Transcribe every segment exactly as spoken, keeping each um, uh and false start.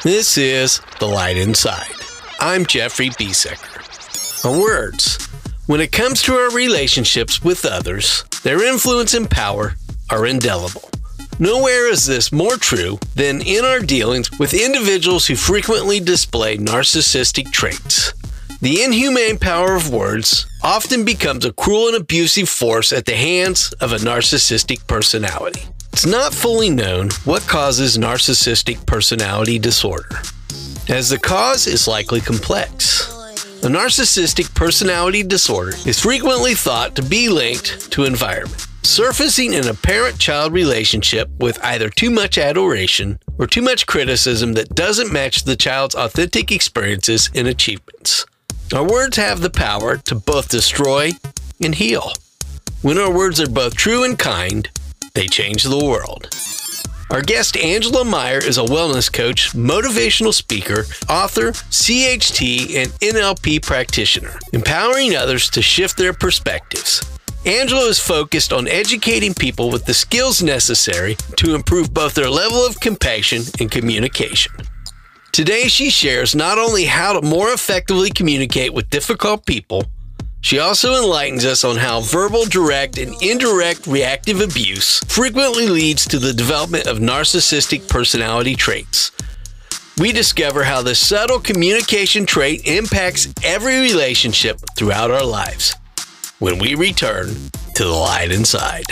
This is The Light Inside. I'm Jeffrey Biesecker. Our words. When it comes to our relationships with others, their influence and power are indelible. Nowhere is this more true than in our dealings with individuals who frequently display narcissistic traits. The inhumane power of words often becomes a cruel and abusive force at the hands of a narcissistic personality. It's not fully known what causes narcissistic personality disorder, as the cause is likely complex. A narcissistic personality disorder is frequently thought to be linked to environment, surfacing in a parent-child relationship with either too much adoration or too much criticism that doesn't match the child's authentic experiences and achievements. Our words have the power to both destroy and heal. When our words are both true and kind, they change the world. Our guest, Angela Meyer, is a wellness coach, motivational speaker, author, C H T, and N L P practitioner, empowering others to shift their perspectives. Angela is focused on educating people with the skills necessary to improve both their level of compassion and communication. Today, she shares not only how to more effectively communicate with difficult people, she also enlightens us on how verbal, direct, and indirect reactive abuse frequently leads to the development of narcissistic personality traits. We discover how this subtle communication trait impacts every relationship throughout our lives when we return to The Light Inside.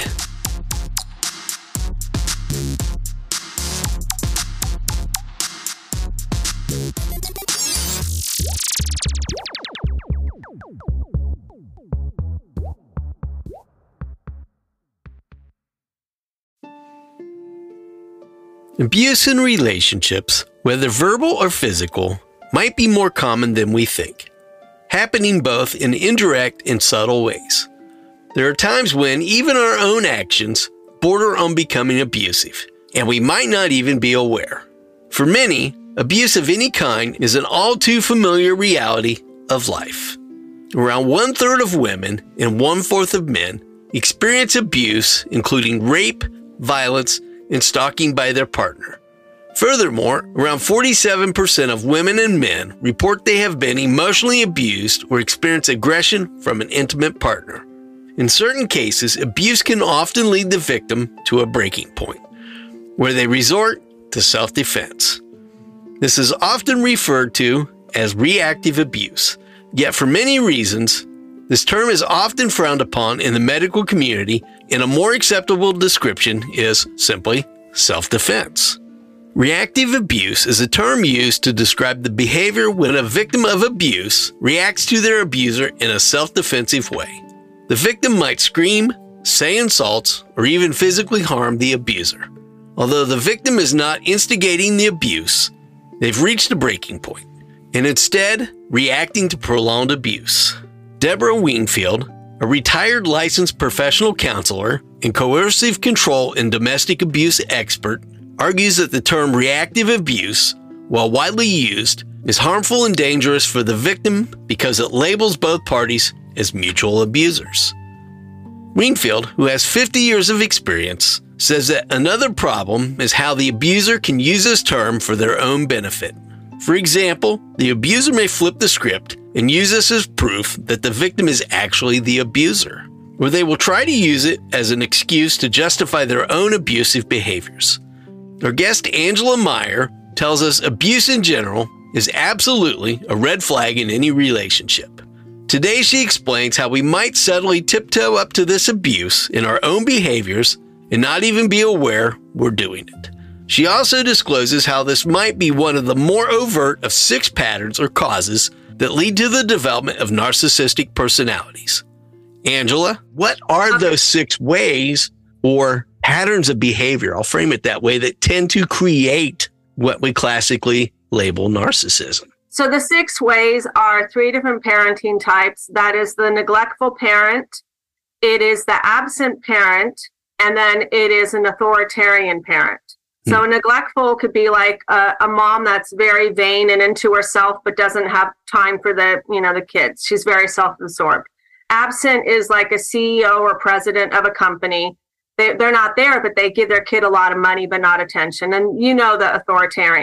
Abuse in relationships, whether verbal or physical, might be more common than we think, happening both in indirect and subtle ways. There are times when even our own actions border on becoming abusive, and we might not even be aware. For many, abuse of any kind is an all too familiar reality of life. Around one-third of women and one-fourth of men experience abuse, including rape, violence, and stalking by their partner. Furthermore, around forty-seven percent of women and men report they have been emotionally abused or experience aggression from an intimate partner. In certain cases, abuse can often lead the victim to a breaking point, where they resort to self-defense. This is often referred to as reactive abuse, yet for many reasons, this term is often frowned upon in the medical community, and a more acceptable description is simply self-defense. Reactive abuse is a term used to describe the behavior when a victim of abuse reacts to their abuser in a self-defensive way. The victim might scream, say insults, or even physically harm the abuser. Although the victim is not instigating the abuse, they've reached a breaking point, and instead reacting to prolonged abuse. Deborah Wingfield, a retired licensed professional counselor and coercive control and domestic abuse expert, argues that the term reactive abuse, while widely used, is harmful and dangerous for the victim because it labels both parties as mutual abusers. Wingfield, who has fifty years of experience, says that another problem is how the abuser can use this term for their own benefit. For example, the abuser may flip the script and use this as proof that the victim is actually the abuser, or they will try to use it as an excuse to justify their own abusive behaviors. Our guest Angela Meyer tells us abuse in general is absolutely a red flag in any relationship. Today she explains how we might subtly tiptoe up to this abuse in our own behaviors and not even be aware we're doing it. She also discloses how this might be one of the more overt of six patterns or causes that lead to the development of narcissistic personalities. Angela, what are those six ways or patterns of behavior, I'll frame it that way, that tend to create what we classically label narcissism? So the six ways are three different parenting types. That is the neglectful parent, it is the absent parent, and then it is an authoritarian parent. So neglectful could be like a, a mom that's very vain and into herself, but doesn't have time for the, you know, the kids. She's very self-absorbed. Absent is like a C E O or president of a company. They, they're not there, but they give their kid a lot of money, but not attention. And you know the authoritarian.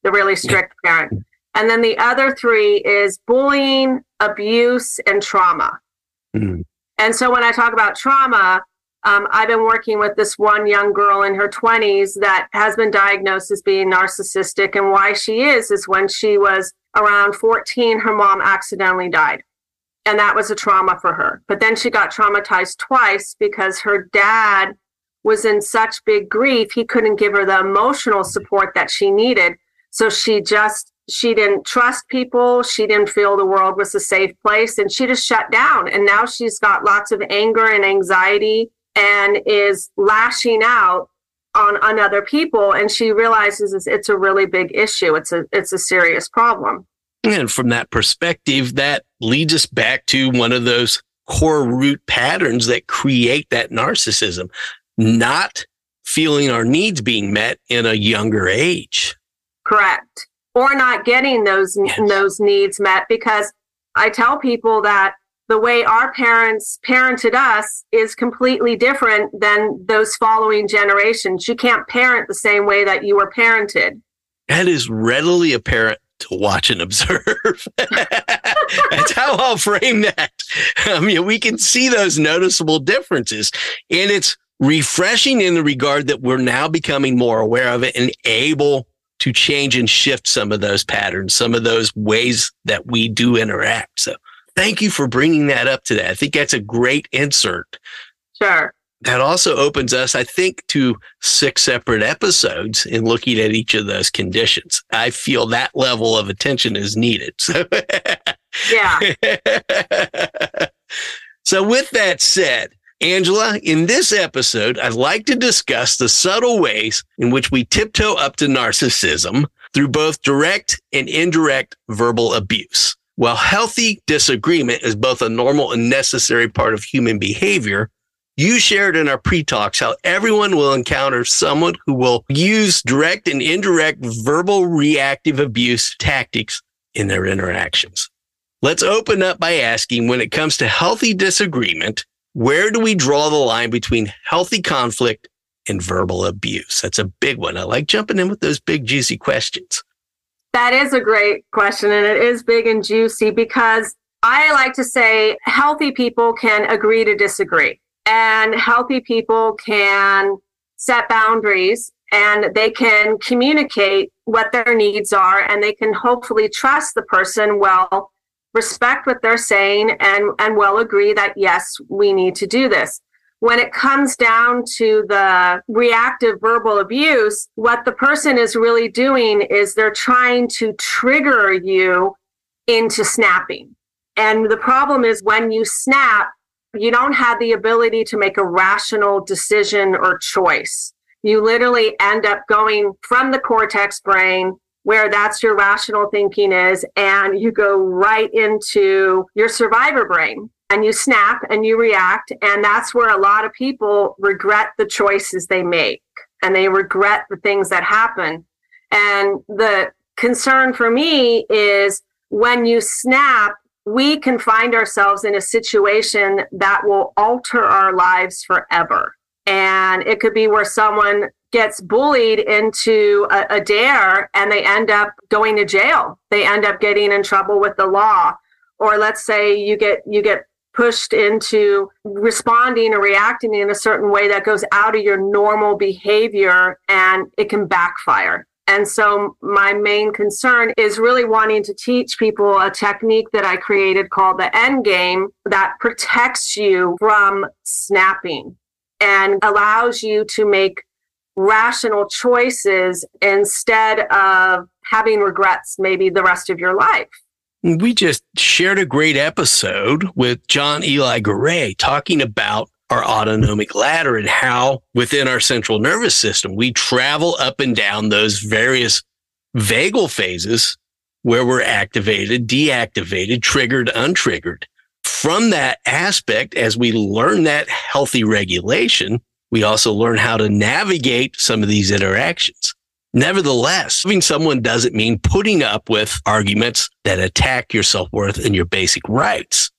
the really strict parent. And then the other three is bullying, abuse, and trauma. Mm. And so when I talk about trauma, um, I've been working with this one young girl in her twenties that has been diagnosed as being narcissistic. And why she is, is when she was around fourteen, her mom accidentally died. And that was a trauma for her. But then she got traumatized twice because her dad was in such big grief, he couldn't give her the emotional support that she needed. So she just, she didn't trust people. She didn't feel the world was a safe place. And she just shut down. And now she's got lots of anger and anxiety and is lashing out on, on other people. And she realizes it's a really big issue. It's a, it's a serious problem. And from that perspective, that leads us back to one of those core root patterns that create that narcissism, not feeling our needs being met in a younger age. Correct. Or not getting those, yes. those needs met, because I tell people that the way our parents parented us is completely different than those following generations. You can't parent the same way that you were parented. That is readily apparent to watch and observe. That's how I'll frame that. I mean, we can see those noticeable differences, and it's refreshing in the regard that we're now becoming more aware of it and able to change and shift some of those patterns, some of those ways that we do interact. So thank you for bringing that up today. I think that's a great insert. Sure. That also opens us, I think, to six separate episodes in looking at each of those conditions. I feel that level of attention is needed. So, yeah. So with that said, Angela, in this episode, I'd like to discuss the subtle ways in which we tiptoe up to narcissism through both direct and indirect verbal abuse. While healthy disagreement is both a normal and necessary part of human behavior, you shared in our pre-talks how everyone will encounter someone who will use direct and indirect verbal reactive abuse tactics in their interactions. Let's open up by asking, when it comes to healthy disagreement, where do we draw the line between healthy conflict and verbal abuse? That's a big one. I like jumping in with those big, juicy questions. That is a great question, and it is big and juicy because I like to say healthy people can agree to disagree. And healthy people can set boundaries and they can communicate what their needs are, and they can hopefully trust the person well, respect what they're saying, and, and well agree that, yes, we need to do this. When it comes down to the reactive verbal abuse, what the person is really doing is they're trying to trigger you into snapping. And the problem is when you snap, you don't have the ability to make a rational decision or choice. You literally end up going from the cortex brain, where that's your rational thinking is, and you go right into your survivor brain, and you snap and you react. And that's where a lot of people regret the choices they make, and they regret the things that happen. And the concern for me is when you snap, we can find ourselves in a situation that will alter our lives forever. And it could be where someone gets bullied into a, a dare and they end up going to jail. They end up getting in trouble with the law. Or let's say you get you get pushed into responding or reacting in a certain way that goes out of your normal behavior, and it can backfire. And so my main concern is really wanting to teach people a technique that I created called the end game that protects you from snapping and allows you to make rational choices instead of having regrets maybe the rest of your life. We just shared a great episode with John Eli Garay talking about our autonomic ladder and how within our central nervous system, we travel up and down those various vagal phases where we're activated, deactivated, triggered, untriggered. From that aspect, as we learn that healthy regulation, we also learn how to navigate some of these interactions. Nevertheless, loving someone doesn't mean putting up with arguments that attack your self-worth and your basic rights.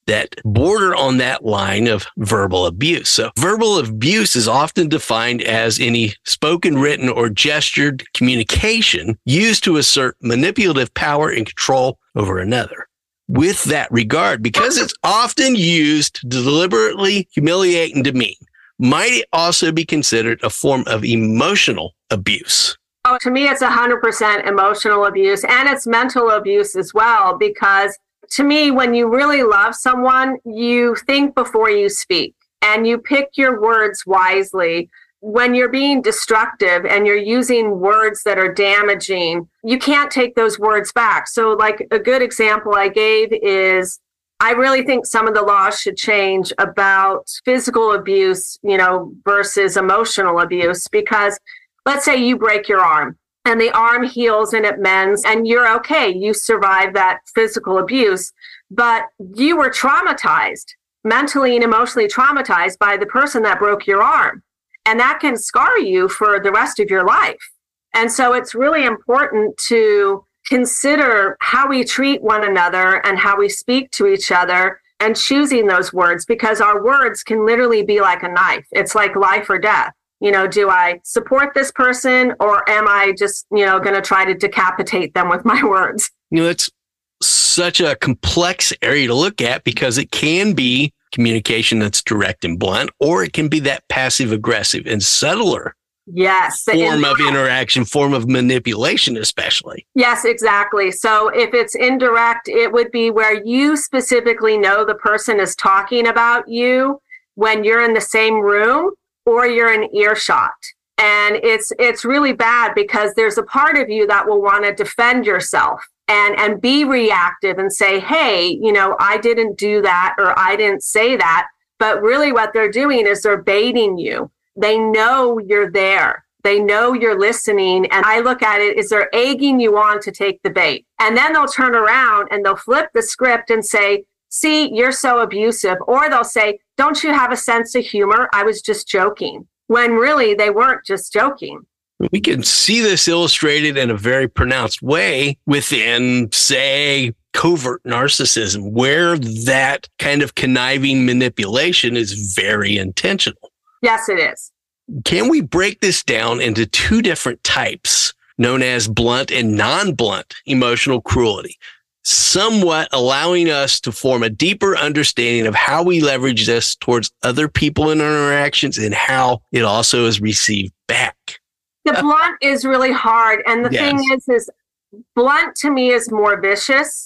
that border on that line of verbal abuse. So verbal abuse is often defined as any spoken, written, or gestured communication used to assert manipulative power and control over another. With that regard, because it's often used to deliberately humiliate and demean, might it also be considered a form of emotional abuse? Oh, to me, it's one hundred percent emotional abuse, and it's mental abuse as well, because to me, when you really love someone, you think before you speak and you pick your words wisely. When you're being destructive and you're using words that are damaging, you can't take those words back. So like a good example I gave is, I really think some of the laws should change about physical abuse, you know, versus emotional abuse, because let's say you break your arm and the arm heals and it mends and you're okay. You survive that physical abuse, but you were traumatized, mentally and emotionally traumatized by the person that broke your arm. And that can scar you for the rest of your life. And so it's really important to consider how we treat one another and how we speak to each other and choosing those words, because our words can literally be like a knife. It's like life or death. You know, do I support this person or am I just, you know, going to try to decapitate them with my words? You know, it's such a complex area to look at because it can be communication that's direct and blunt, or it can be that passive aggressive and subtler yes form of interaction, form of manipulation, especially. Yes, exactly. So if it's indirect, it would be where you specifically know the person is talking about you when you're in the same room or you're in earshot. And it's it's really bad because there's a part of you that will want to defend yourself and and be reactive and say, hey, you know, I didn't do that or I didn't say that. But really what they're doing is they're baiting you. They know you're there. They know you're listening. And I look at it as they're egging you on to take the bait. And then they'll turn around and they'll flip the script and say, see, you're so abusive. Or they'll say, don't you have a sense of humor? I was just joking. When really they weren't just joking. We can see this illustrated in a very pronounced way within, say, covert narcissism, where that kind of conniving manipulation is very intentional. Yes, it is. Can we break this down into two different types, known as blunt and non-blunt emotional cruelty, somewhat allowing us to form a deeper understanding of how we leverage this towards other people in our interactions and how it also is received back? The blunt is really hard. And the yes. thing is, is blunt to me is more vicious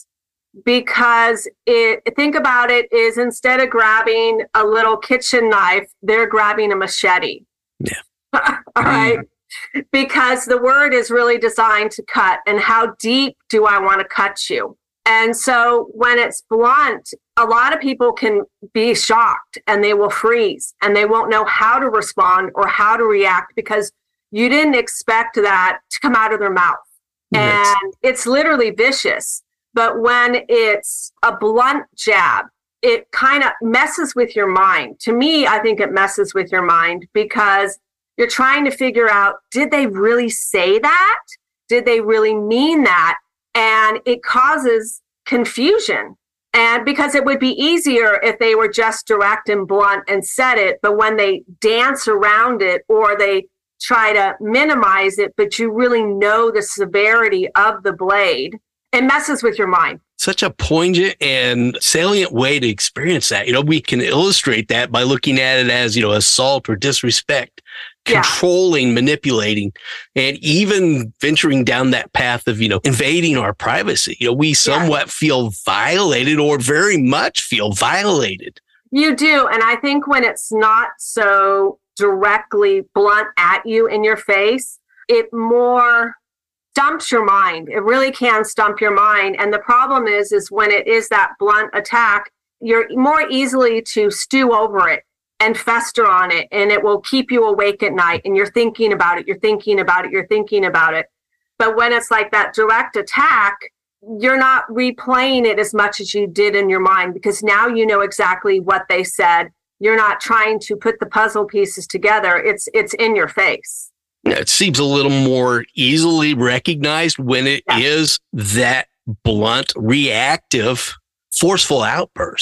because it, think about it, is instead of grabbing a little kitchen knife, they're grabbing a machete. Yeah. All right. Because the word is really designed to cut. And how deep do I want to cut you? And so when it's blunt, a lot of people can be shocked and they will freeze and they won't know how to respond or how to react because you didn't expect that to come out of their mouth. Yes. And it's literally vicious. But when it's a blunt jab, it kind of messes with your mind. To me, I think it messes with your mind because you're trying to figure out, did they really say that? Did they really mean that? And it causes confusion. And because it would be easier if they were just direct and blunt and said it, but when they dance around it or they try to minimize it, but you really know the severity of the blade, it messes with your mind. Such a poignant and salient way to experience that. You know, we can illustrate that by looking at it as, you know, assault or disrespect, controlling, yeah. manipulating, and even venturing down that path of, you know, invading our privacy. You know, we somewhat yeah. feel violated or very much feel violated. You do. And I think when it's not so directly blunt at you in your face, it more stumps your mind. It really can stump your mind. And the problem is, is when it is that blunt attack, you're more easily to stew over it and fester on it. And it will keep you awake at night. And you're thinking about it. You're thinking about it. You're thinking about it. But when it's like that direct attack, you're not replaying it as much as you did in your mind because now you know exactly what they said. You're not trying to put the puzzle pieces together. It's it's in your face. It seems a little more easily recognized when it yeah. is that blunt, reactive, forceful outburst.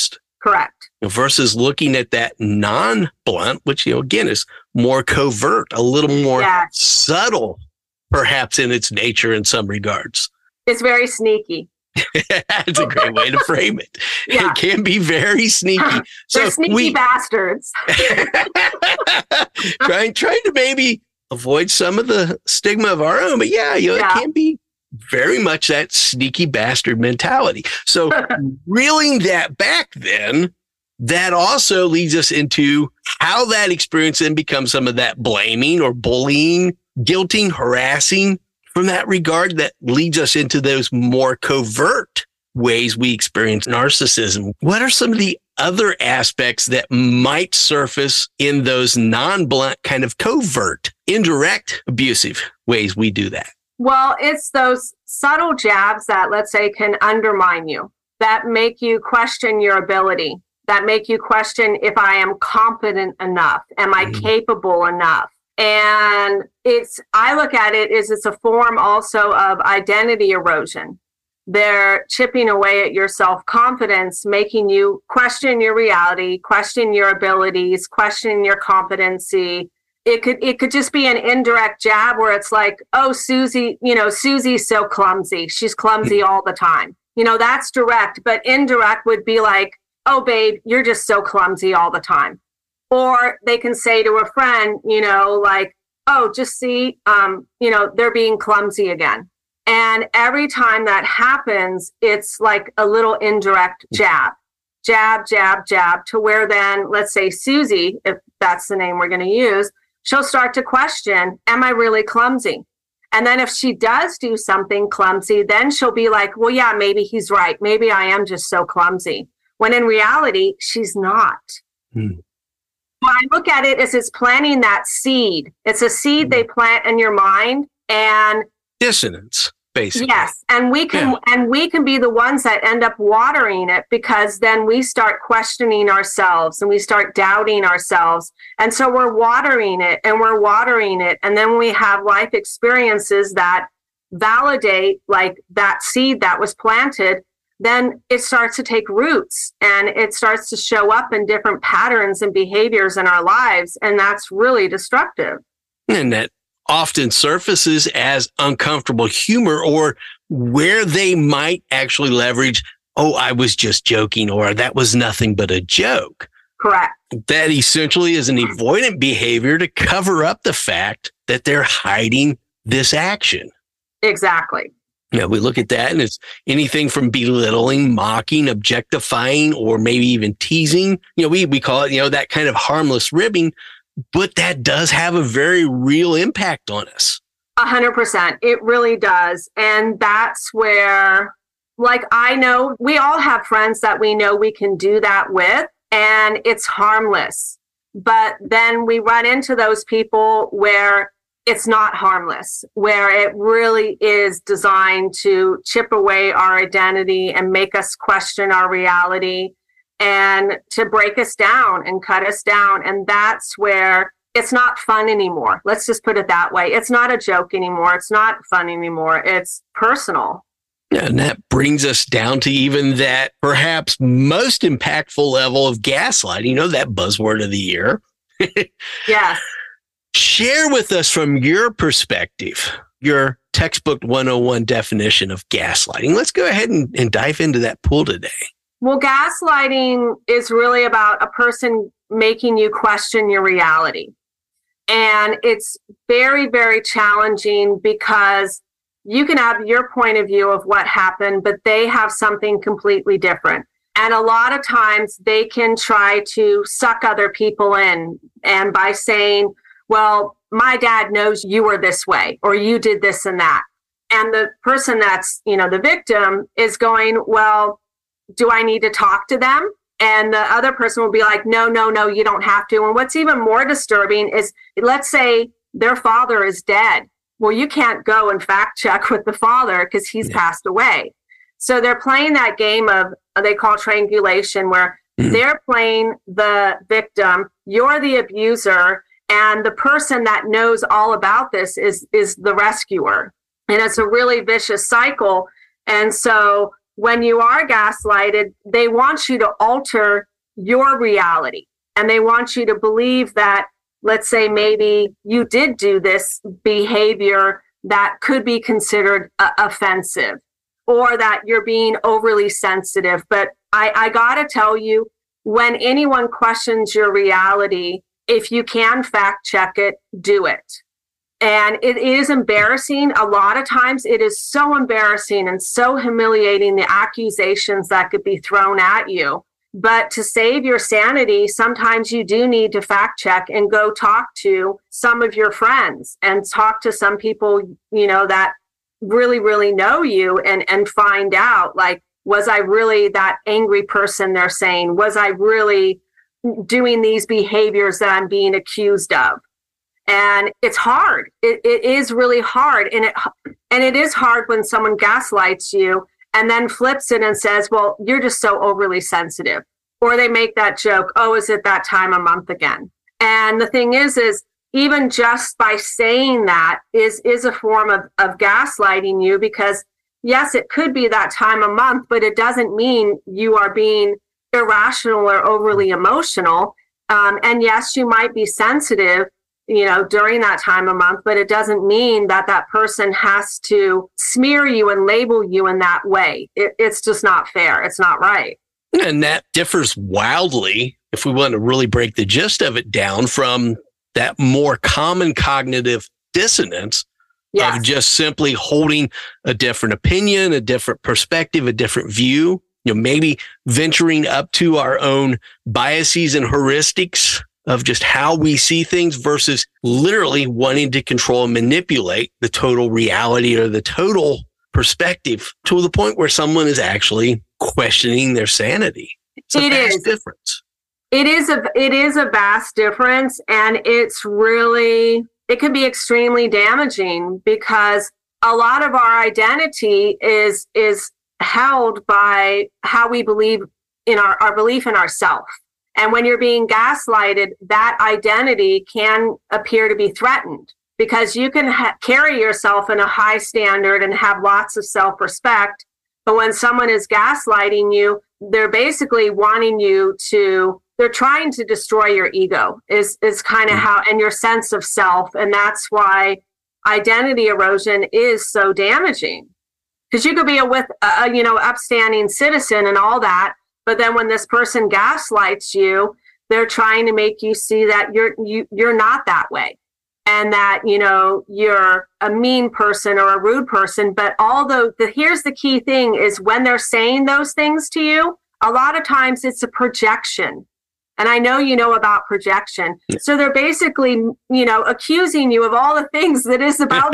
Correct. Versus looking at that non-blunt, which, you know, again, is more covert, a little more Yeah. subtle, perhaps in its nature in some regards. It's very sneaky. That's a great way to frame it. Yeah. It can be very sneaky. They're sneaky we, bastards. trying, trying to maybe avoid some of the stigma of our own, but yeah, you know, Yeah. it can be very much that sneaky bastard mentality. So reeling that back then, that also leads us into how that experience then becomes some of that blaming or bullying, guilting, harassing from that regard that leads us into those more covert ways we experience narcissism. What are some of the other aspects that might surface in those non-blunt kind of covert, indirect, abusive ways we do that? Well, it's those subtle jabs that, let's say, can undermine you, that make you question your ability, that make you question if I am competent enough, am I mm-hmm. capable enough? And it's, I look at it as it's a form also of identity erosion. They're chipping away at your self-confidence, making you question your reality, question your abilities, question your competency. It could it could just be an indirect jab where it's like, oh, Susie, you know, Susie's so clumsy. She's clumsy all the time. You know, that's direct, but indirect would be like, oh, babe, you're just so clumsy all the time. Or they can say to a friend, you know, like, oh, just see, um, you know, they're being clumsy again. And every time that happens, it's like a little indirect jab, jab, jab, jab, to where then, let's say Susie, if that's the name we're going to use, she'll start to question, am I really clumsy? And then if she does do something clumsy, then she'll be like, well, yeah, maybe he's right. Maybe I am just so clumsy. When in reality, she's not. Hmm. When I look at it as it's planting that seed. It's a seed they plant in your mind, and dissonance, basically. Yes, and we can yeah. and we can be the ones that end up watering it, because then we start questioning ourselves and we start doubting ourselves. And so we're watering it and we're watering it. And then we have life experiences that validate like that seed that was planted. Then it starts to take roots and it starts to show up in different patterns and behaviors in our lives. And that's really destructive. And that often surfaces as uncomfortable humor, or where they might actually leverage, oh, I was just joking, or that was nothing but a joke. Correct. That essentially is an avoidant behavior to cover up the fact that they're hiding this action. Exactly. You know, we look at that and it's anything from belittling, mocking, objectifying, or maybe even teasing. You know, we, we call it, you know, that kind of harmless ribbing, but that does have a very real impact on us. A hundred percent. It really does. And that's where, like, I know we all have friends that we know we can do that with, and it's harmless. But then we run into those people where it's not harmless, where it really is designed to chip away our identity and make us question our reality and to break us down and cut us down. And that's where it's not fun anymore. Let's just put it that way. It's not a joke anymore. It's not fun anymore. It's personal. And that brings us down to even that perhaps most impactful level of gaslighting, you know, that buzzword of the year. Yes. Share with us from your perspective, your textbook one oh one definition of gaslighting. Let's go ahead and, and dive into that pool today. Well, gaslighting is really about a person making you question your reality. And it's very, very challenging because you can have your point of view of what happened, but they have something completely different. And a lot of times they can try to suck other people in. And by saying, well, my dad knows you were this way, or you did this and that. And the person that's, you know, the victim is going, well, do I need to talk to them? And the other person will be like, no, no, no, you don't have to. And what's even more disturbing is, let's say their father is dead. Well, you can't go and fact check with the father because he's yeah. passed away. So they're playing that game of, they call triangulation, where mm-hmm. they're playing the victim, you're the abuser, and the person that knows all about this is, is the rescuer. And it's a really vicious cycle. And so when you are gaslighted, they want you to alter your reality. And they want you to believe that, let's say maybe you did do this behavior that could be considered uh, offensive, or that you're being overly sensitive. But I, I got to tell you, when anyone questions your reality, if you can fact check it, do it. And it is embarrassing. A lot of times it is so embarrassing and so humiliating, the accusations that could be thrown at you. But to save your sanity, sometimes you do need to fact check and go talk to some of your friends and talk to some people, you know, that really, really know you, and, and find out, like, was I really that angry person they're saying? Was I really doing these behaviors that I'm being accused of? And it's hard. It, it is really hard. And it, and it is hard when someone gaslights you and then flips it and says, well, you're just so overly sensitive. Or they make that joke, oh, is it that time of month again? And the thing is, is even just by saying that is, is a form of, of gaslighting you, because yes, it could be that time of month, but it doesn't mean you are being irrational or overly emotional. Um, and yes, you might be sensitive, you know, during that time of month, but it doesn't mean that that person has to smear you and label you in that way. It, it's just not fair. It's not right. And that differs wildly, if we want to really break the gist of it down, from that more common cognitive dissonance yes. of just simply holding a different opinion, a different perspective, a different view, you know, maybe venturing up to our own biases and heuristics of just how we see things, versus literally wanting to control and manipulate the total reality or the total perspective to the point where someone is actually questioning their sanity. It's a it vast is. difference. It is a it is a vast difference, and it's really, it can be extremely damaging, because a lot of our identity is is held by how we believe in our, our belief in ourselves. And when you're being gaslighted, that identity can appear to be threatened, because you can ha- carry yourself in a high standard and have lots of self-respect. But when someone is gaslighting you, they're basically wanting you to, they're trying to destroy your ego, is, is kind of how, and your sense of self. And that's why identity erosion is so damaging. Because you could be a with, a, you know, upstanding citizen and all that, but then when this person gaslights you, they're trying to make you see that you're you you're not that way, and that, you know, you're a mean person or a rude person. But although the here's the key thing is, when they're saying those things to you, a lot of times it's a projection. And I know you know about projection. So they're basically, you know, accusing you of all the things that is about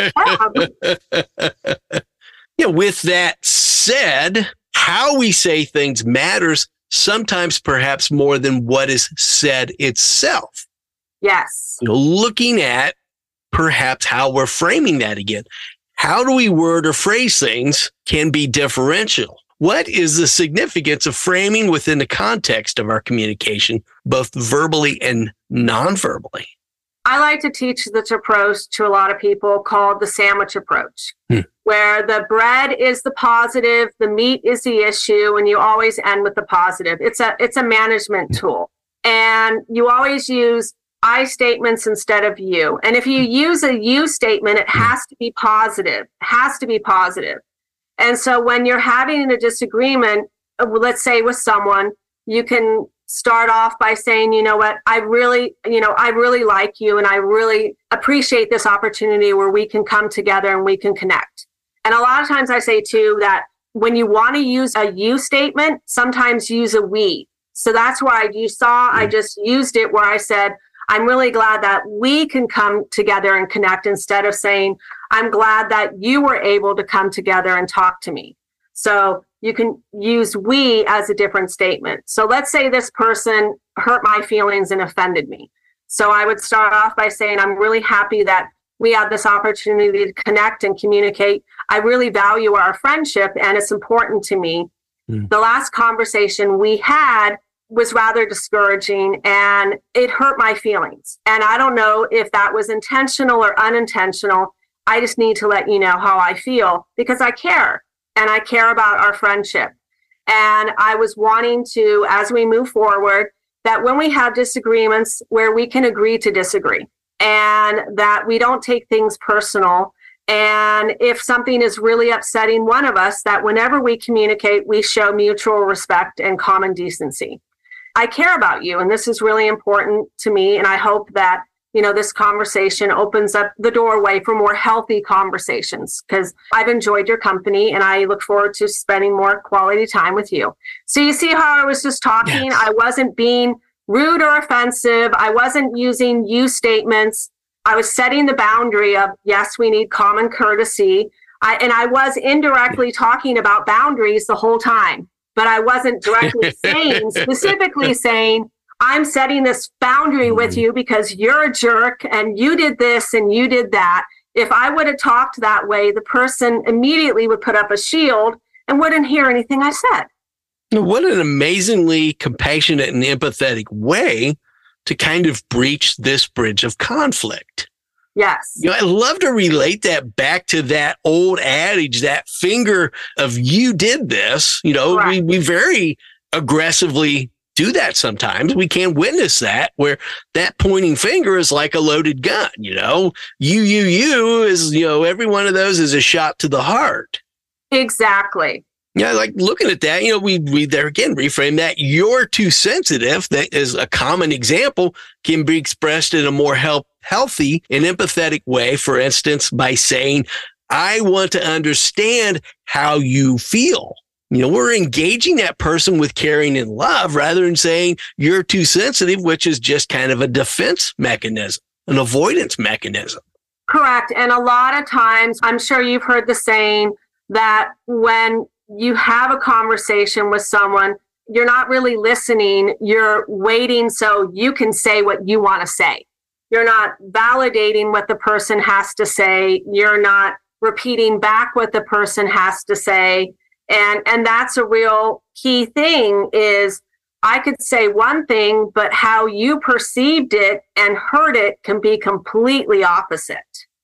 them. Yeah, with that said, how we say things matters sometimes, perhaps more than what is said itself. Yes. You know, looking at perhaps how we're framing that again. How do we word or phrase things can be differential. What is the significance of framing within the context of our communication, both verbally and non-verbally? I like to teach this approach to a lot of people called the sandwich approach, hmm. where the bread is the positive, the meat is the issue, and you always end with the positive. It's a it's a management tool. And you always use I statements instead of you. And if you use a you statement, it has to be positive, it has to be positive. And so when you're having a disagreement, let's say with someone, you can start off by saying, you know what, I really, you know, I really like you, and I really appreciate this opportunity where we can come together and we can connect. And a lot of times I say too, that when you want to use a you statement, sometimes use a we. So that's why you saw, I just used it where I said, I'm really glad that we can come together and connect, instead of saying, I'm glad that you were able to come together and talk to me. So you can use we as a different statement. So let's say this person hurt my feelings and offended me. So I would start off by saying, I'm really happy that we had this opportunity to connect and communicate. I really value our friendship, and it's important to me. Mm. The last conversation we had was rather discouraging, and it hurt my feelings. And I don't know if that was intentional or unintentional. I just need to let you know how I feel, because I care. And I care about our friendship. And I was wanting to, as we move forward, that when we have disagreements where we can agree to disagree and that we don't take things personal. And if something is really upsetting one of us, that whenever we communicate, we show mutual respect and common decency. I care about you, and this is really important to me. And I hope that, you know, this conversation opens up the doorway for more healthy conversations, because I've enjoyed your company and I look forward to spending more quality time with you. So you see how I was just talking? Yes. I wasn't being rude or offensive. I wasn't using you statements. I was setting the boundary of, yes, we need common courtesy. I, and I was indirectly talking about boundaries the whole time, but I wasn't directly saying, specifically saying, I'm setting this boundary with you because you're a jerk and you did this and you did that. If I would have talked that way, the person immediately would put up a shield and wouldn't hear anything I said. What an amazingly compassionate and empathetic way to kind of breach this bridge of conflict. Yes. You know, I love to relate that back to that old adage, that finger of you did this. You know, right. we, we very aggressively do that sometimes. We can't witness that, where that pointing finger is like a loaded gun. You know, you, you, you is, you know, every one of those is a shot to the heart. Exactly. Yeah, like looking at that, you know, we we there again reframe that. You're too sensitive. That is a common example, can be expressed in a more help, healthy and empathetic way. For instance, by saying, I want to understand how you feel. You know, we're engaging that person with caring and love rather than saying you're too sensitive, which is just kind of a defense mechanism, an avoidance mechanism. Correct. And a lot of times, I'm sure you've heard the saying that when you have a conversation with someone, you're not really listening. You're waiting so you can say what you want to say. You're not validating what the person has to say. You're not repeating back what the person has to say. And, and that's a real key thing is I could say one thing, but how you perceived it and heard it can be completely opposite.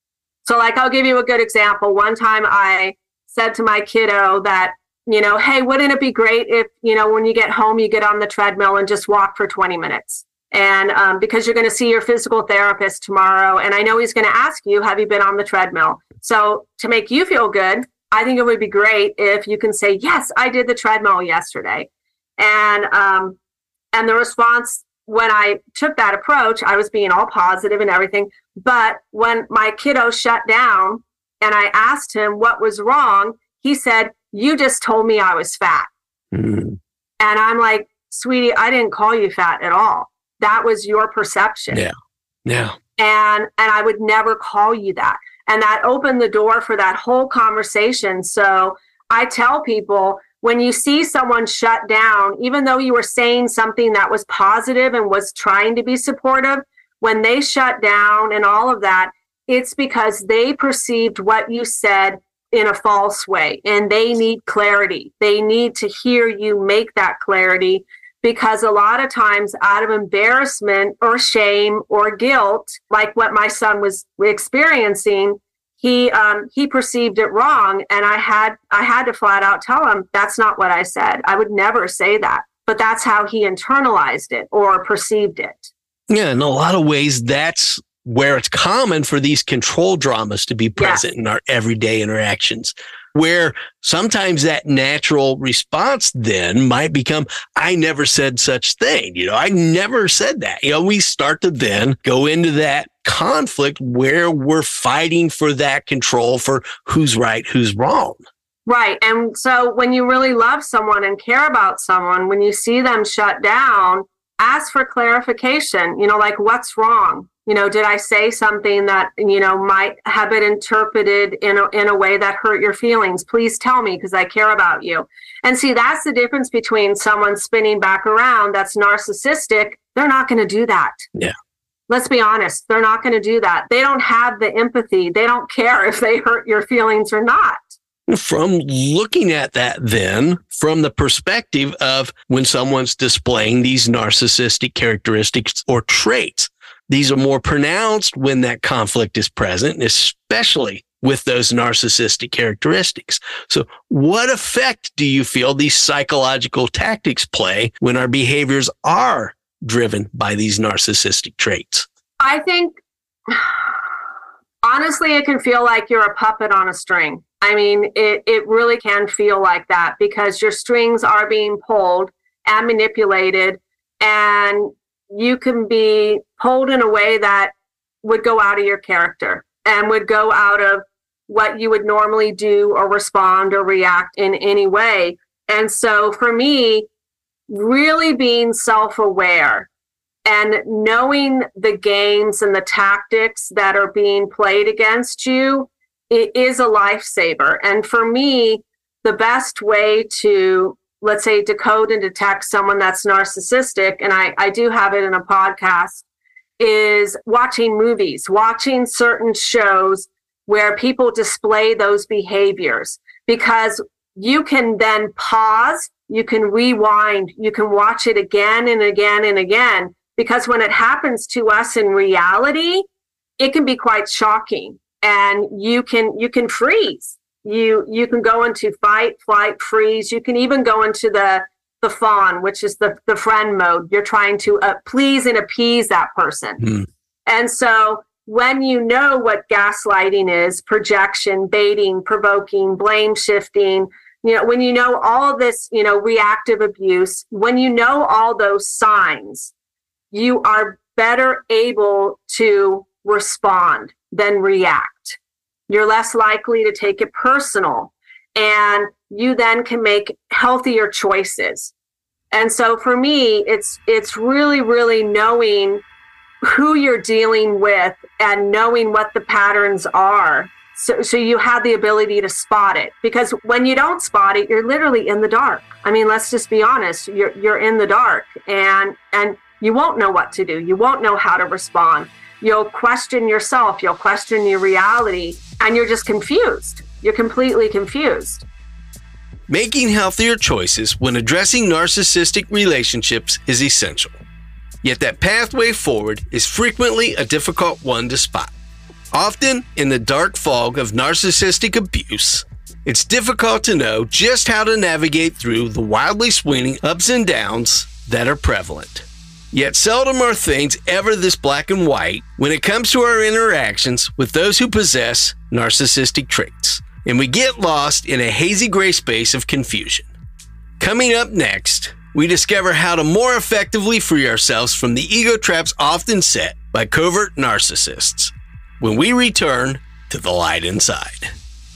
So like, I'll give you a good example. One time I said to my kiddo that, you know, hey, wouldn't it be great if, you know, when you get home, you get on the treadmill and just walk for twenty minutes? And um, because you're going to see your physical therapist tomorrow. And I know he's going to ask you, have you been on the treadmill? So to make you feel good, I think it would be great if you can say, yes, I did the treadmill yesterday. And um, and the response when I took that approach, I was being all positive and everything. But when my kiddo shut down and I asked him what was wrong, he said, you just told me I was fat. Mm-hmm. And I'm like, sweetie, I didn't call you fat at all. That was your perception. Yeah. Yeah. And and I would never call you that. And that opened the door for that whole conversation. So I tell people, when you see someone shut down, even though you were saying something that was positive and was trying to be supportive, when they shut down and all of that, it's because they perceived what you said in a false way, and they need clarity. They need to hear you make that clarity, because a lot of times out of embarrassment or shame or guilt, like what my son was experiencing, he um, he perceived it wrong. And I had I had to flat out tell him, that's not what I said. I would never say that. But that's how he internalized it or perceived it. Yeah, in a lot of ways, that's where it's common for these control dramas to be present yes. in our everyday interactions, where sometimes that natural response then might become, I never said such thing. You know, I never said that. You know, we start to then go into that conflict where we're fighting for that control for who's right, who's wrong. Right. And so when you really love someone and care about someone, when you see them shut down, ask for clarification, you know, like, what's wrong? You know, did I say something that, you know, might have been interpreted in a, in a way that hurt your feelings? Please tell me, because I care about you. And see, that's the difference between someone spinning back around that's narcissistic. They're not going to do that. Yeah. Let's be honest. They're not going to do that. They don't have the empathy. They don't care if they hurt your feelings or not. From looking at that then, from the perspective of when someone's displaying these narcissistic characteristics or traits, these are more pronounced when that conflict is present, especially with those narcissistic characteristics. So what effect do you feel these psychological tactics play when our behaviors are driven by these narcissistic traits? I think, honestly, it can feel like you're a puppet on a string. I mean, it, it really can feel like that because your strings are being pulled and manipulated, and you can be pulled in a way that would go out of your character and would go out of what you would normally do or respond or react in any way. And so for me, really being self-aware and knowing the games and the tactics that are being played against you, it is a lifesaver. And for me, the best way to, let's say, decode and detect someone that's narcissistic, and I, I do have it in a podcast, is watching movies, watching certain shows where people display those behaviors, because you can then pause, you can rewind, you can watch it again and again and again, because when it happens to us in reality, it can be quite shocking, and you can you can freeze. You you can go into fight, flight, freeze. You can even go into the the fawn, which is the, the friend mode. You're trying to uh, please and appease that person. Mm. And so when you know what gaslighting is, projection, baiting, provoking, blame shifting, you know, when you know all of this, you know, reactive abuse, when you know all those signs, you are better able to respond than react. You're less likely to take it personal, and you then can make healthier choices. And so for me, it's it's really, really knowing who you're dealing with and knowing what the patterns are, so, so you have the ability to spot it. Because when you don't spot it, you're literally in the dark. I mean, let's just be honest. You're you're in the dark, and and you won't know what to do. You won't know how to respond. You'll question yourself. You'll question your reality, and you're just confused. You're completely confused. Making healthier choices when addressing narcissistic relationships is essential. Yet that pathway forward is frequently a difficult one to spot. Often, in the dark fog of narcissistic abuse, it's difficult to know just how to navigate through the wildly swinging ups and downs that are prevalent. Yet seldom are things ever this black and white when it comes to our interactions with those who possess narcissistic traits, and we get lost in a hazy gray space of confusion. Coming up next, we discover how to more effectively free ourselves from the ego traps often set by covert narcissists when we return to The Light Inside.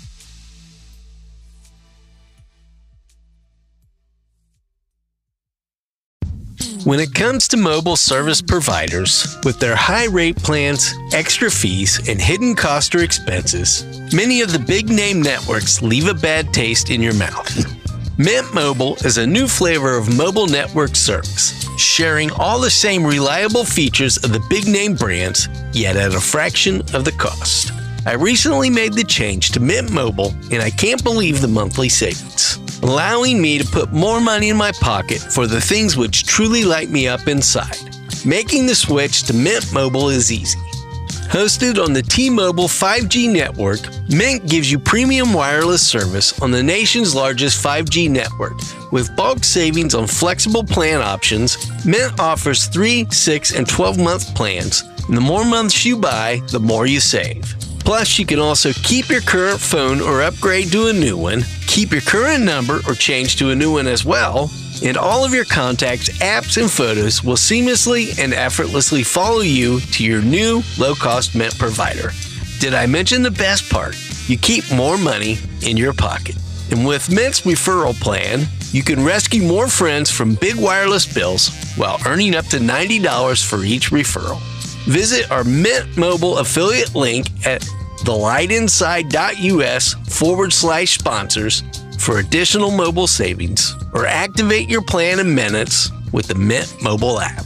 When it comes to mobile service providers, with their high rate plans, extra fees, and hidden cost or expenses, many of the big name networks leave a bad taste in your mouth. Mint Mobile is a new flavor of mobile network service, sharing all the same reliable features of the big name brands, yet at a fraction of the cost. I recently made the change to Mint Mobile, and I can't believe the monthly savings, allowing me to put more money in my pocket for the things which truly light me up inside. Making the switch to Mint Mobile is easy. Hosted on the T-Mobile five G network, Mint gives you premium wireless service on the nation's largest five G network. With bulk savings on flexible plan options, Mint offers three, six, and twelve-month plans, and the more months you buy, the more you save. Plus, you can also keep your current phone or upgrade to a new one, keep your current number or change to a new one as well, and all of your contacts, apps, and photos will seamlessly and effortlessly follow you to your new low-cost Mint provider. Did I mention the best part? You keep more money in your pocket. And with Mint's referral plan, you can rescue more friends from big wireless bills while earning up to ninety dollars for each referral. Visit our Mint Mobile affiliate link at thelightinside.us forward slash sponsors for additional mobile savings, or activate your plan in minutes with the Mint mobile app.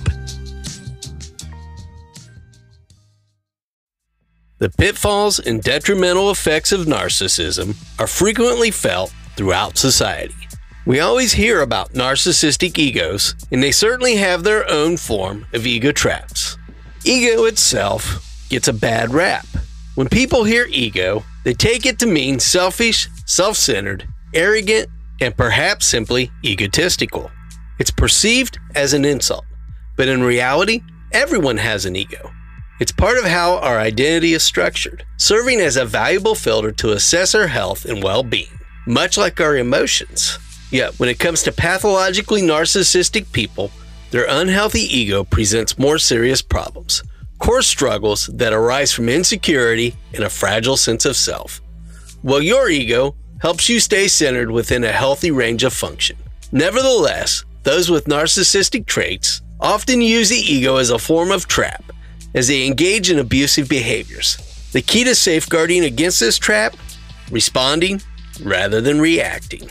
The pitfalls and detrimental effects of narcissism are frequently felt throughout society. We always hear about narcissistic egos, and they certainly have their own form of ego traps. Ego itself gets a bad rap. When people hear ego, they take it to mean selfish, self-centered, arrogant, and perhaps simply egotistical. It's perceived as an insult, but in reality, everyone has an ego. It's part of how our identity is structured, serving as a valuable filter to assess our health and well-being, much like our emotions. Yet, when it comes to pathologically narcissistic people, their unhealthy ego presents more serious problems, core struggles that arise from insecurity and a fragile sense of self. While your ego helps you stay centered within a healthy range of function. Nevertheless, those with narcissistic traits often use the ego as a form of trap as they engage in abusive behaviors. The key to safeguarding against this trap? Responding rather than reacting.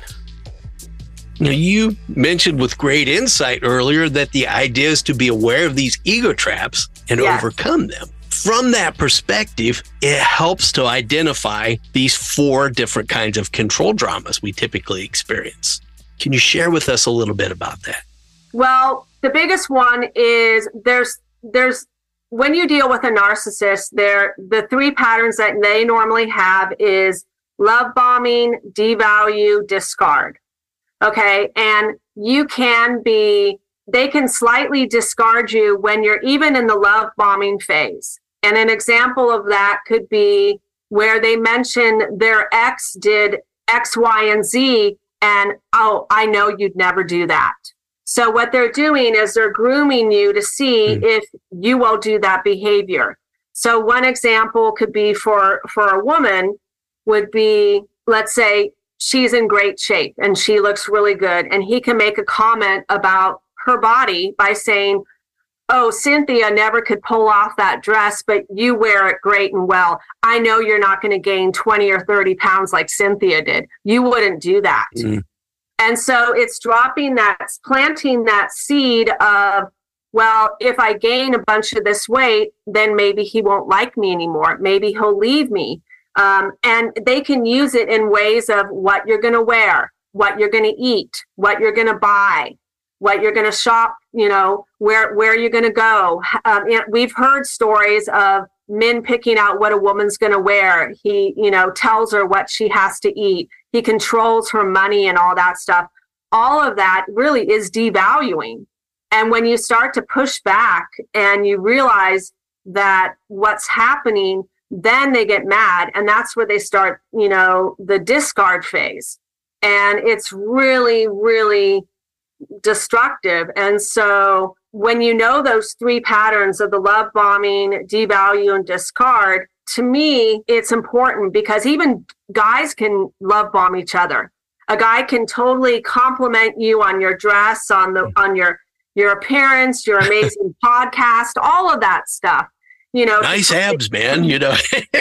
Now, you mentioned with great insight earlier that the idea is to be aware of these ego traps and Yes. overcome them. From that perspective, it helps to identify these four different kinds of control dramas we typically experience. Can you share with us a little bit about that? Well, the biggest one is there's there's when you deal with a narcissist, there the three patterns that they normally have is love bombing, devalue, discard. Okay, and you can be they can slightly discard you when you're even in the love bombing phase. And an example of that could be where they mention their ex did X, Y, and Z, and oh, I know you'd never do that. So what they're doing is they're grooming you to see mm. if you will do that behavior. So one example could be for, for a woman would be, let's say she's in great shape and she looks really good. And he can make a comment about her body by saying, oh, Cynthia never could pull off that dress, but you wear it great and well. I know you're not going to gain twenty or thirty pounds like Cynthia did. You wouldn't do that. Mm. And so it's dropping that, planting that seed of, well, if I gain a bunch of this weight, then maybe he won't like me anymore. Maybe he'll leave me. Um, and they can use it in ways of what you're going to wear, what you're going to eat, what you're going to buy, what you're going to shop, you know, where, where you're going to go. Um, and we've heard stories of men picking out what a woman's going to wear. He, you know, tells her what she has to eat. He controls her money and all that stuff. All of that really is devaluing. And when you start to push back and you realize that what's happening, then they get mad. And that's where they start, you know, the discard phase. And it's really, really destructive. And so when you know those three patterns of the love bombing, devalue, and discard, to me, it's important because even guys can love bomb each other. A guy can totally compliment you on your dress, on the on your your appearance, your amazing podcast, all of that stuff. You know, nice abs, man. You know,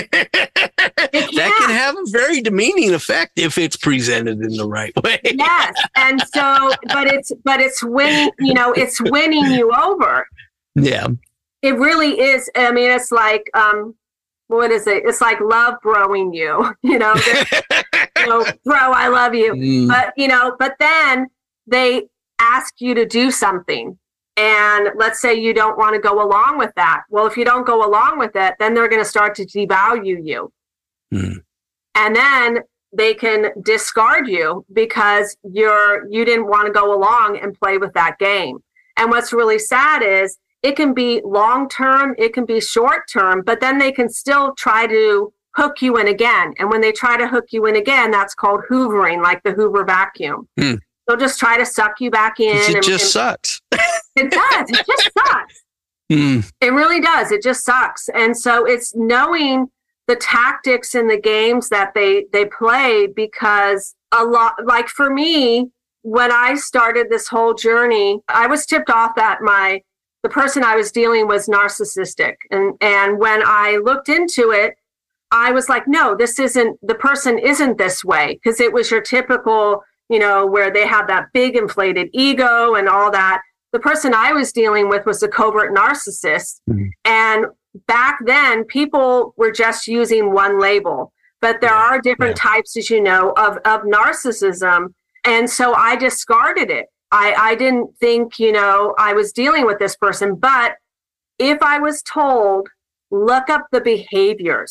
that can have a very demeaning effect if it's presented in the right way. Yes, and so, but it's but it's winning. You know, it's winning you over. Yeah, it really is. I mean, it's like, um, what is it? It's like love broing you. You know, you know, bro, I love you. Mm. But you know, but then they ask you to do something. And let's say you don't want to go along with that. Well, if you don't go along with it, then they're going to start to devalue you. Mm. And then they can discard you because you're you didn't want to go along and play with that game. And what's really sad is it can be long term, it can be short term, but then they can still try to hook you in again. And when they try to hook you in again, that's called hoovering, like the Hoover vacuum. Mm. They'll just try to suck you back in. It and, just and, sucks. It does. It just sucks. Mm. It really does. It just sucks. And so it's knowing the tactics in the games that they, they play, because a lot, like for me, when I started this whole journey, I was tipped off that my, the person I was dealing was narcissistic. And, and when I looked into it, I was like, no, this isn't, the person isn't this way, because it was your typical, you know, where they have that big inflated ego and all that. The person I was dealing with was a covert narcissist. Mm-hmm. And back then, people were just using one label. But there yeah. are different yeah. types, as you know, of, of narcissism. And so I discarded it. I, I didn't think, you know, I was dealing with this person. But if I was told, look up the behaviors,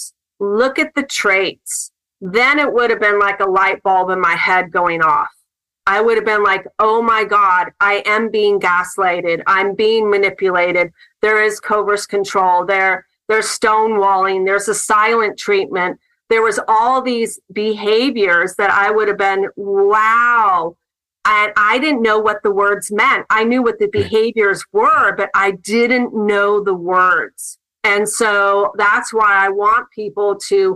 look at the traits, then it would have been like a light bulb in my head going off. I would have been like, oh my God, I am being gaslighted. I'm being manipulated. There is covert control. There, there's stonewalling. There's a silent treatment. There was all these behaviors that I would have been, wow. And I didn't know what the words meant. I knew what the behaviors were, but I didn't know the words. And so that's why I want people to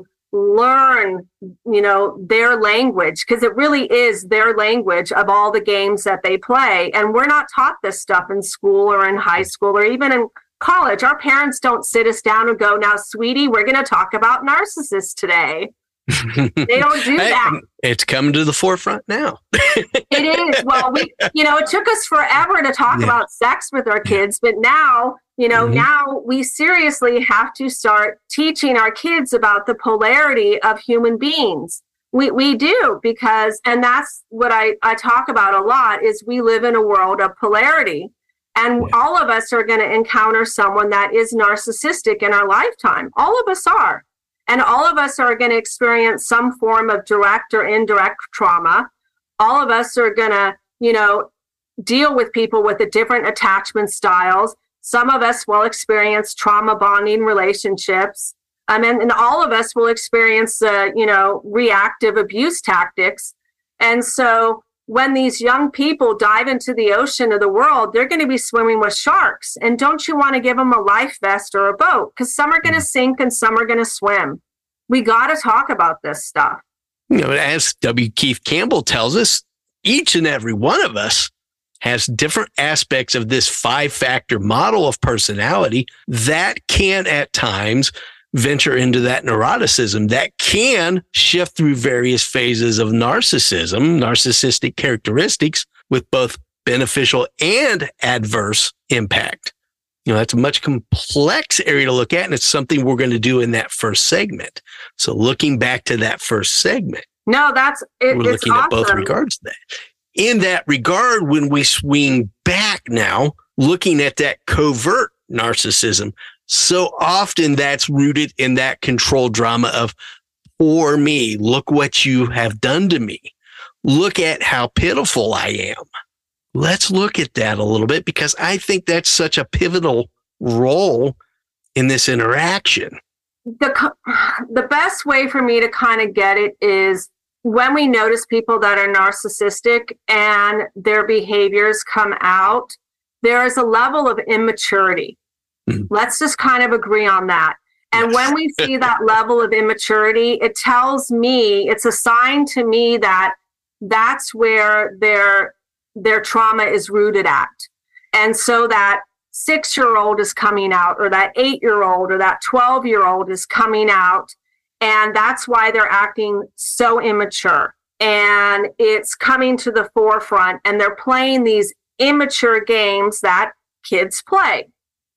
learn, you know, their language, because it really is their language of all the games that they play. And we're not taught this stuff in school or in high school or even in college. Our parents don't sit us down and go, now, sweetie, we're going to talk about narcissists today. They don't do that. It's coming to the forefront now. It is. Well, we, you know, it took us forever to talk yeah. about sex with our kids, but now, you know, mm-hmm. now we seriously have to start teaching our kids about the polarity of human beings. We we do, because, and that's what I, I talk about a lot, is we live in a world of polarity. And yeah. all of us are going to encounter someone that is narcissistic in our lifetime. All of us are. And all of us are going to experience some form of direct or indirect trauma. All of us are going to, you know, deal with people with a different attachment styles. Some of us will experience trauma bonding relationships. Um, and, and all of us will experience, uh, you know, reactive abuse tactics. And so when these young people dive into the ocean of the world, they're going to be swimming with sharks. And don't you want to give them a life vest or a boat? Because some are going to sink and some are going to swim. We got to talk about this stuff. You know, as W. Keith Campbell tells us, each and every one of us has different aspects of this five-factor model of personality that can at times venture into that neuroticism, that can shift through various phases of narcissism, narcissistic characteristics with both beneficial and adverse impact. You know, that's a much complex area to look at, and it's something we're going to do in that first segment. So looking back to that first segment, no, that's it, we're it's looking awesome. at both regards to that. In that regard, when we swing back now, looking at that covert narcissism, so often that's rooted in that control drama of, poor me, look what you have done to me. Look at how pitiful I am. Let's look at that a little bit, because I think that's such a pivotal role in this interaction. The, the best way for me to kind of get it is when we notice people that are narcissistic and their behaviors come out, there is a level of immaturity. Mm-hmm. Let's just kind of agree on that. And yes. when we see that level of immaturity, it tells me, it's a sign to me that that's where their their trauma is rooted at. And so that six-year-old is coming out, or that eight-year-old or that twelve-year-old is coming out, and that's why they're acting so immature. And it's coming to the forefront, and they're playing these immature games that kids play.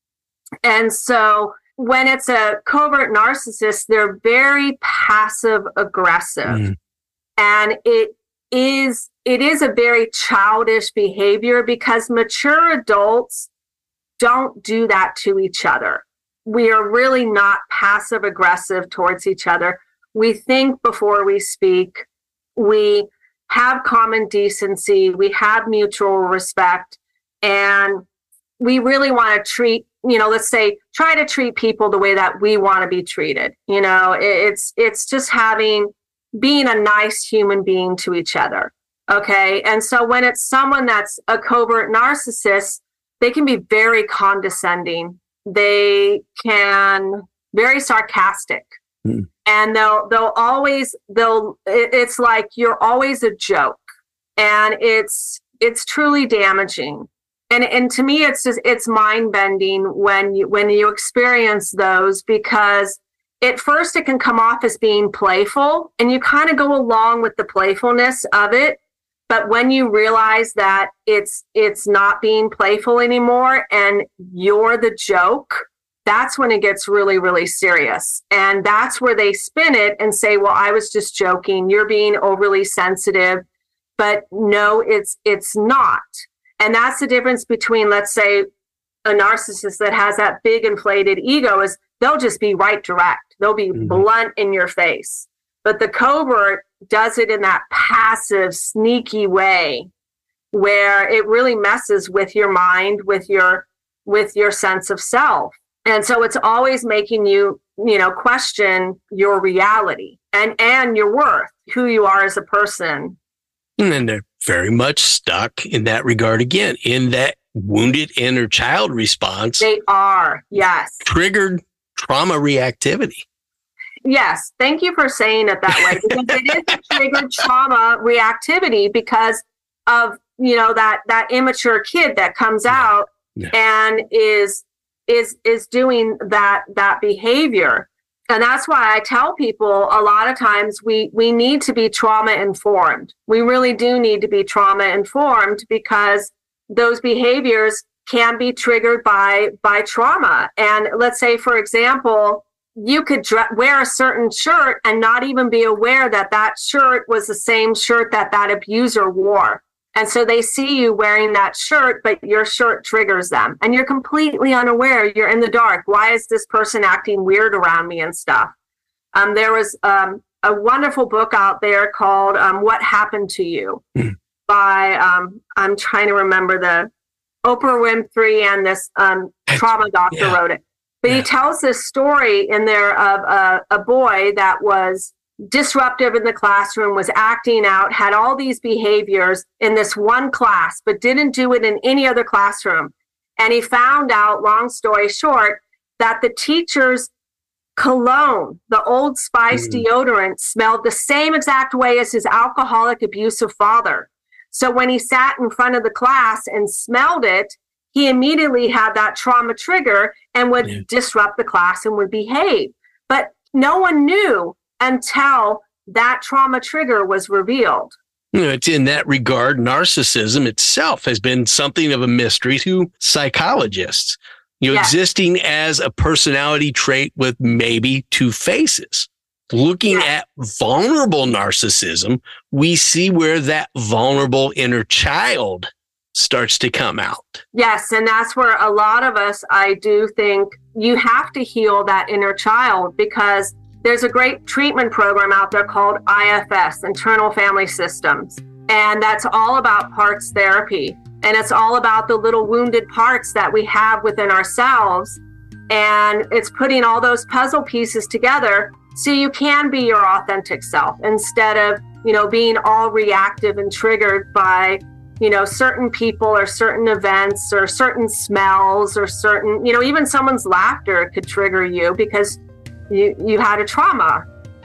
And so when it's a covert narcissist, they're very passive aggressive. Mm. And it is it is a very childish behavior, because mature adults don't do that to each other. We are really not passive aggressive towards each other. We think before we speak. We have common decency. We have mutual respect. And we really want to treat, you know, let's say, try to treat people the way that we want to be treated. You know, it's it's just having, being a nice human being to each other. Okay. And so when it's someone that's a covert narcissist, they can be very condescending. They can very sarcastic. Mm. And they'll they'll always they'll it's like you're always a joke. And it's it's truly damaging. And and to me, it's just it's mind-bending when you when you experience those, because at first it can come off as being playful, and you kind of go along with the playfulness of it. But when you realize that it's it's not being playful anymore and you're the joke, that's when it gets really, really serious. And that's where they spin it and say, well, I was just joking. You're being overly sensitive. But no, it's it's not. And that's the difference between, let's say, a narcissist that has that big inflated ego is they'll just be right direct. They'll be mm-hmm. blunt in your face. But the covert does it in that passive, sneaky way where it really messes with your mind, with your with your sense of self. And so it's always making you, you know, question your reality and, and your worth, who you are as a person. And they're very much stuck in that regard again, in that wounded inner child response. They are, yes. Triggered trauma reactivity. Yes. Thank you for saying it that way, because it is a triggered trauma reactivity because of, you know, that, that immature kid that comes yeah. out yeah. and is, is, is doing that, that behavior. And that's why I tell people a lot of times we, we need to be trauma informed. We really do need to be trauma informed because those behaviors can be triggered by, by trauma. And let's say, for example, you could dre- wear a certain shirt and not even be aware that that shirt was the same shirt that that abuser wore. And so they see you wearing that shirt, but your shirt triggers them and you're completely unaware. You're in the dark. Why is this person acting weird around me and stuff? Um, there was um, a wonderful book out there called um, What Happened to You mm. by, um, I'm trying to remember the Oprah Winfrey and this um, trauma doctor yeah. wrote it. But yeah. he tells this story in there of a, a boy that was disruptive in the classroom, was acting out, had all these behaviors in this one class, but didn't do it in any other classroom. And he found out, long story short, that the teacher's cologne, the Old Spice mm. deodorant, smelled the same exact way as his alcoholic, abusive father. So when he sat in front of the class and smelled it, he immediately had that trauma trigger and would yeah. disrupt the class and would behave. But no one knew until that trauma trigger was revealed. You know, it's in that regard, narcissism itself has been something of a mystery to psychologists. You know, yes. existing as a personality trait with maybe two faces. Looking yes. at vulnerable narcissism, we see where that vulnerable inner child starts to come out. Yes, and that's where a lot of us, I do think you have to heal that inner child, because there's a great treatment program out there called I F S, Internal Family Systems. And that's all about parts therapy. And it's all about the little wounded parts that we have within ourselves. And it's putting all those puzzle pieces together so you can be your authentic self instead of, you know, being all reactive and triggered by, you know, certain people or certain events or certain smells or certain, you know, even someone's laughter could trigger you because You you had a trauma.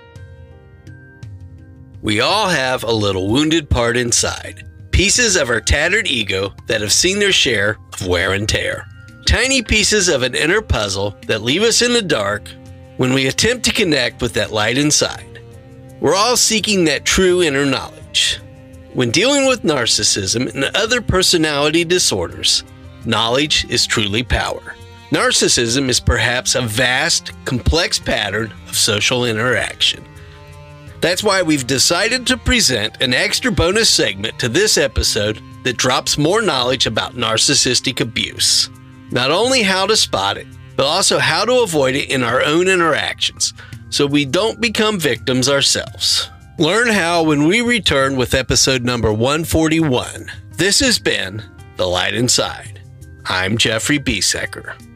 We all have a little wounded part inside. Pieces of our tattered ego that have seen their share of wear and tear. Tiny pieces of an inner puzzle that leave us in the dark when we attempt to connect with that light inside. We're all seeking that true inner knowledge. When dealing with narcissism and other personality disorders, knowledge is truly power. Narcissism is perhaps a vast, complex pattern of social interaction. That's why we've decided to present an extra bonus segment to this episode that drops more knowledge about narcissistic abuse. Not only how to spot it, but also how to avoid it in our own interactions, so we don't become victims ourselves. Learn how when we return with episode number one forty-one. This has been The Light Inside. I'm Jeffrey Biesecker.